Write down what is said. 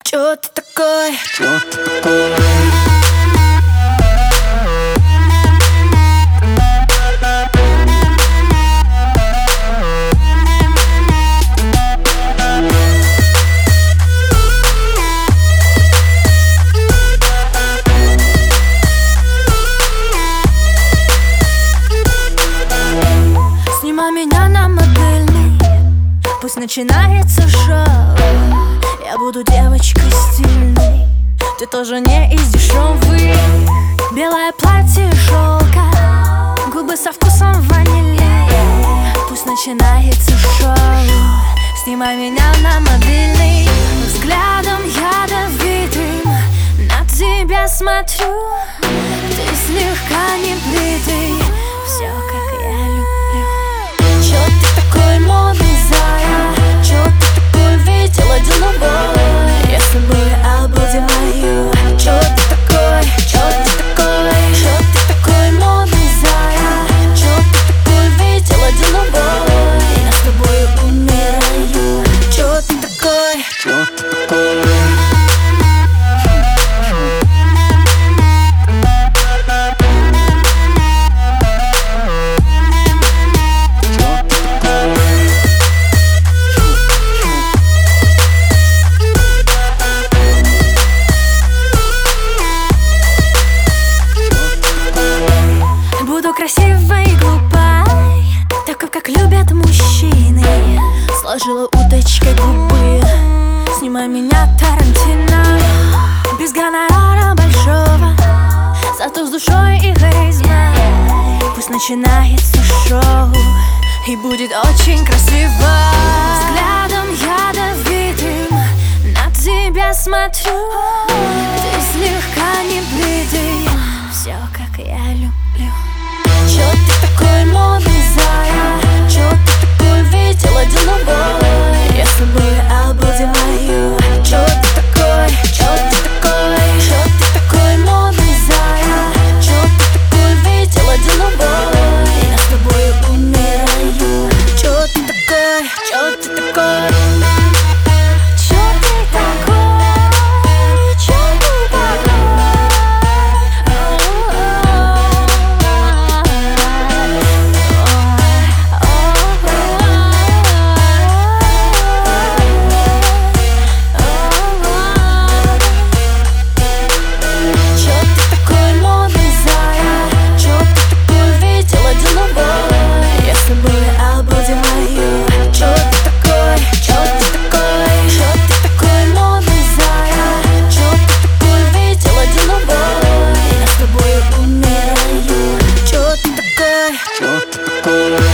Чё ты такой? Чё ты такой? Снимай меня на модельный, пусть начинается шоу. Я буду девочкой стильной, ты тоже не из дешевых. Белое платье шелка, губы со вкусом ванили. Пусть начинается шоу. Снимай меня на мобильный, взглядом ядовитым на тебя смотрю. Ты слегка небритый, все как я люблю. Чё ты такой модный, зая? Чё ты такой видела деловой? Я с тобой обалдеваю. Чё ты такой? Чё ты такой? Чё ты такой модный, зая? Чё ты такой видела деловой? Я с тобой умираю. Чё ты такой? Чё ты такой? Буду красивой и глупой, такой, как любят мужчины. Сложила уточкой губы, снимай меня, Тарантино. Без гонорара большого, зато с душой и харизмой. Пусть начинается шоу, и будет очень красиво. Взглядом ядовитым на тебя смотрю. Ты слегка небритый, все как я люблю. Чё ты такой модный, зая? Чё ты такой видела деловой? Я с тобой обалдеваю. Чё ты такой? Чё ты такой? Чё ты такой модный, зая? Чё ты такой видела деловой? Я с тобой умираю. Чё ты такой? Чё ты такой? Чё ты такой? Чё ты такой? Чё ты такой?